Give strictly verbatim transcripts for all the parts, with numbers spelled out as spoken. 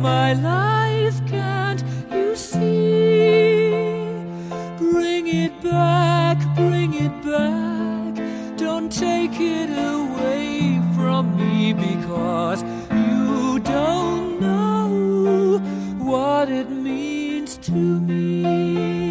my life, can't you see? Bring it back, bring it back, don't take it away from me, because you don't know what it means to me.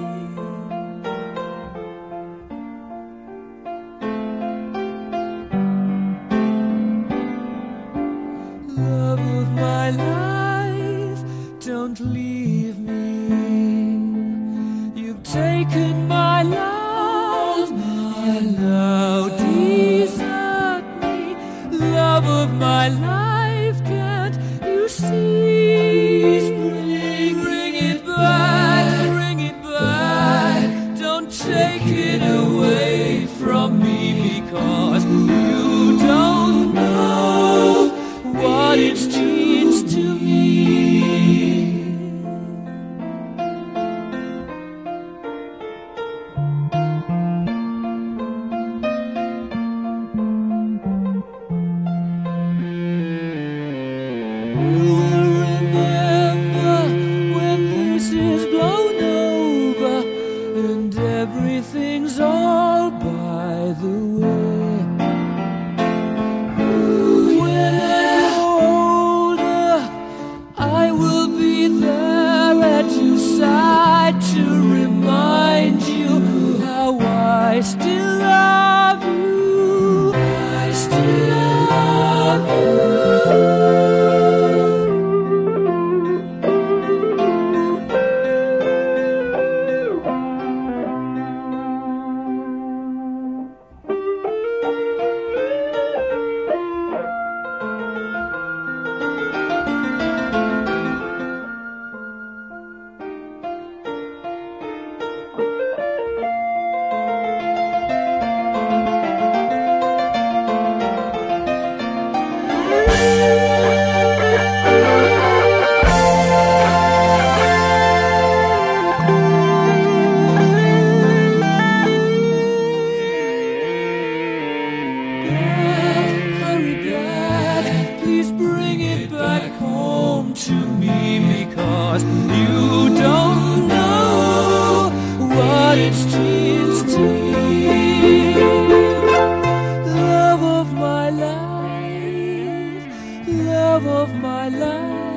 Love of my life, don't leave me. You've taken my love, and now desert me. Love of my life, can't you see? Bring, bring it back, bring it back, don't take it away from me, because you don't know what it means to me. You will remember when this is blown over and everything's all by the way. When I'm older, I will be there at your side to remind you how I still love you. I still love you. Please bring it back home to me, because you don't know what it means to me. Love of my life, love of my life.